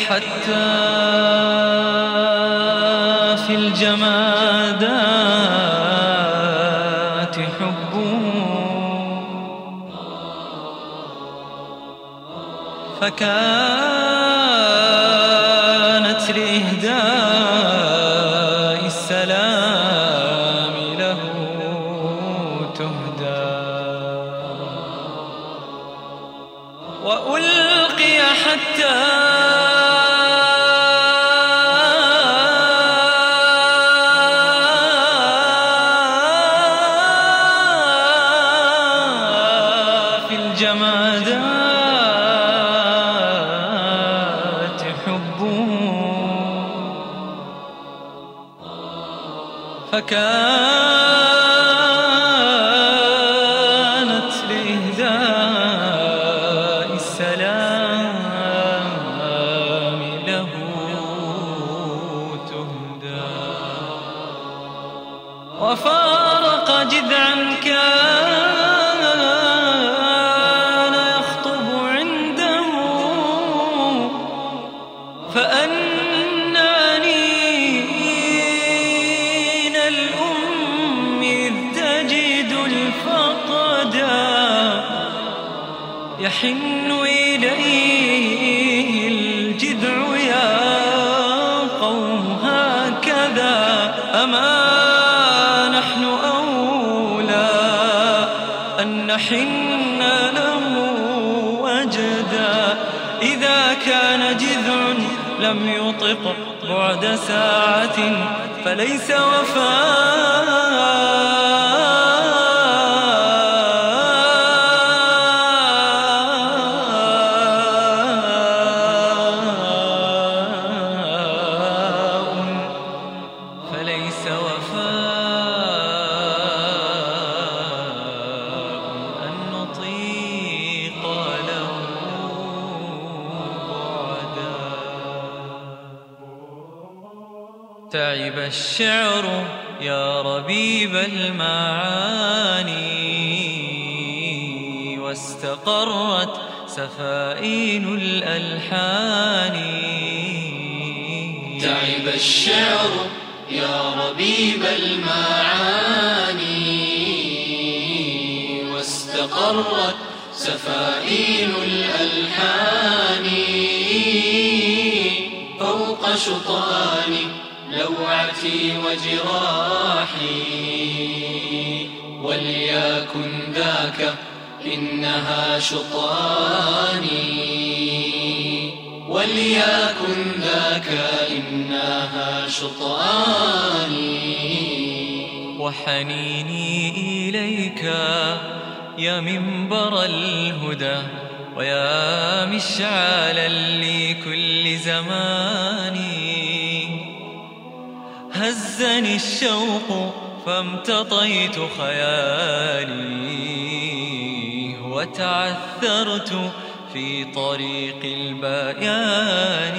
حتى في الجمادات حبه، فكانت لإهداء السلام له تهدى، وألقي حتى في الجمادات حبه، فكانت لإهداء السلام له تهدى، وفارق جذعا كان يخطب عنده، فأنانين الأم إذ تجد الفقدا، يحن إليه الجذع يا قوم هكذا، أما نحن أولى أن نحن له وجدا، إذا كان جذع لم يطق بعد ساعة فليس وفاء. فليس وفاء أن نطيق له بعدا. تعب الشعر يا ربيب المعاني، واستقرت سفائن الألحان. تعب الشعر يا ربيب المعاني، واستقرت سفائن الألحان، فوق شطآن لوعتي وجراحي، وليكن ذاك إنها شطآني، وليكن ذاك إنها شطآني. وحنيني إليك يا منبر الهدى، ويا مشعلا لكل زمان، هزني الشوق فامتطيت خيالي، وتعثرت في طريق البيان.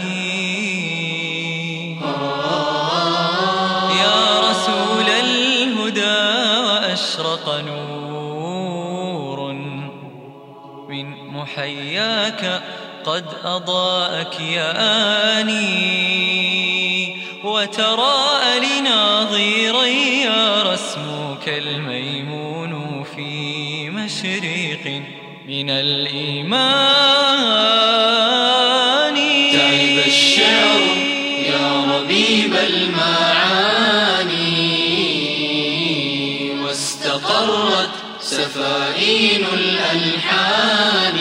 يا رسول الهدى وأشرق نور من محياك قد أضاء كياني، وتراءى لناظري رسمك الميمون في مشرق من الإيمان. تعب الشعر يا ربيب المعاني، واستقرت سفائن الألحان.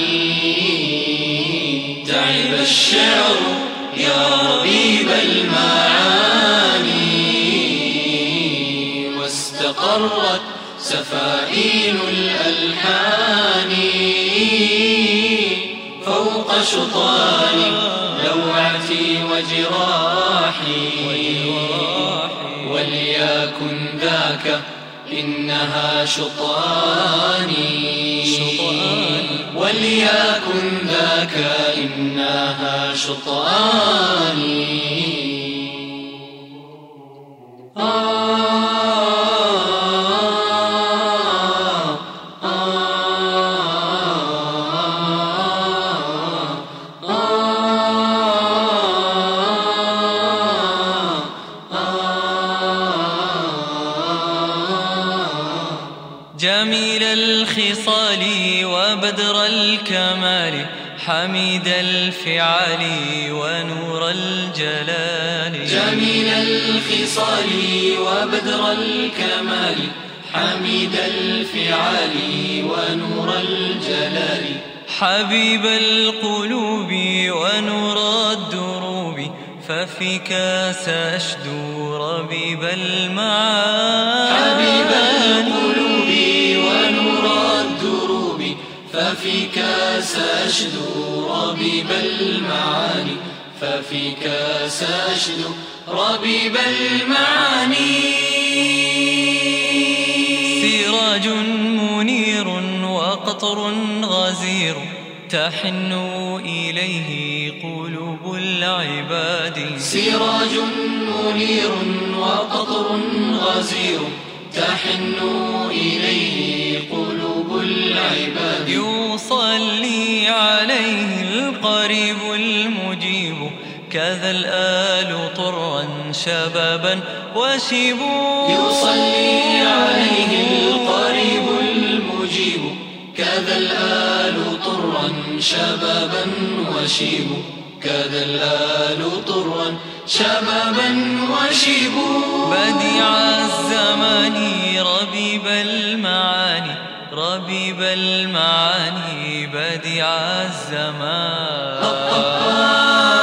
تعب الشعر يا ربيب المعاني، واستقرت سفائن الألحان، فوق شطآن لوعتي وجراحي، وليكن ذاك إنها شطآني، وليكن ذاك إنها شطآني. الخصال وبدر الكمال حميد الفعال ونور الجلال جميل الخصال وبدر الكمال حميد الفعال ونور الجلال حبيب القلوب ونور الدروب ففيك سأشدو ربيب المعاني حبيب القلوب ونور الدروب ففيك سأشدو ربيب المعاني ففيك سأشدو ربيب المعاني سراج منير وقطر غزير تحن إليه قلوب العباد سراج منير وقطر غزير تحن إليه قلوب العباد يصلي عليه القريب المجيب كذا الآل طرا شبابا وشيبوا يصلي عليه القريب المجيب كذا الآل طرا شبابا وشيب كذا الآل طرا شبابا وشيب بديع الزمان ربيب المعاني ربيب المعاني بديع الزمان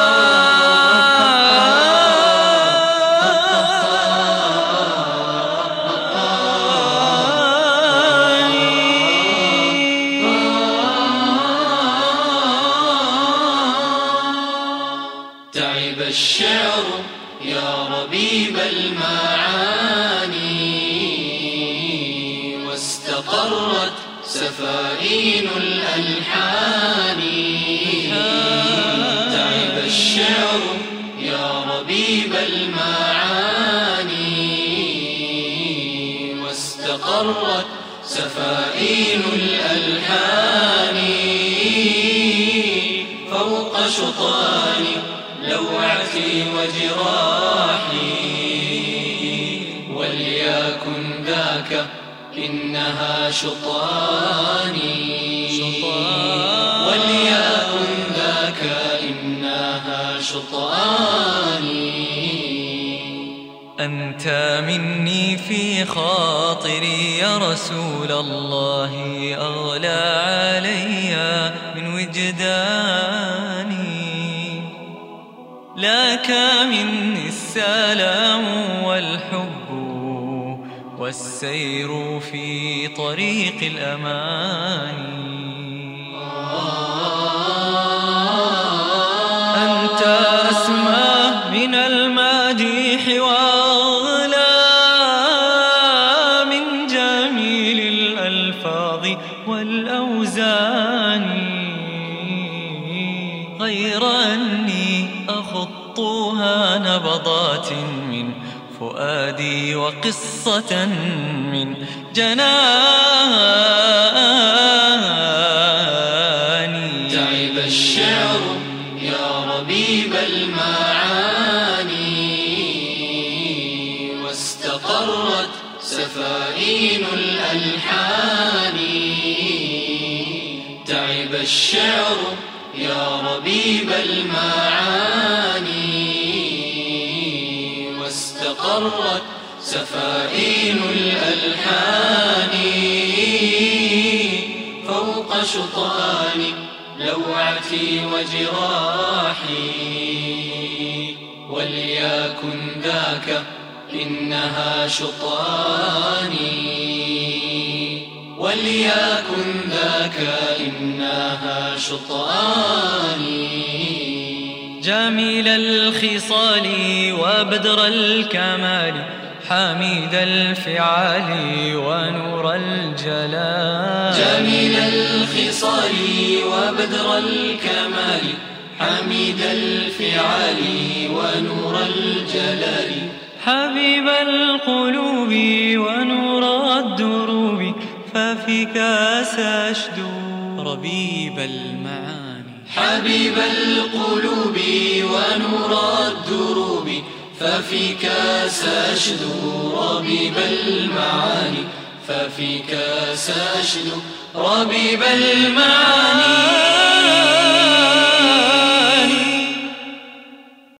تعب الشعر يا ربيب المعاني واستقرت سفائن الألحان تعب الشعر يا ربيب المعاني واستقرت سفائن الألحان فوق شطان لوعتي وجراحي وليكن ذاك إنها شطاني وليكن ذاك إنها شطاني أنت مني في خاطري يا رسول الله أغلى علي من وجداني لك مني السلام والحب والسير في طريق الأمان أنت أسمى من المديح وأغلى من جميل الألفاظ والأوزان غير أني أخطها نبضات من فؤادي وقصة من جناني تعب الشعر يا ربيب المعاني واستقرت سفائن الألحان تعب الشعر يا ربيب المعاني واستقرت سفائن الألحان فوق شطان لوعتي وجراحي وليكن ذاك إنها شطاني وليكن ذاك إنها شطاني جميل الخصال وبدر الكمال حميد الفعال ونور الجلال جميل الخصال وبدر الكمال حميد الفعال ونور الجلال حبيب القلوب ونور الدروب ففيك سأشدو ربيب المعاني حبيب القلوب ونور الدروب ففيك سأشدو ربيب المعاني ففيك سأشدو ربيب المعاني.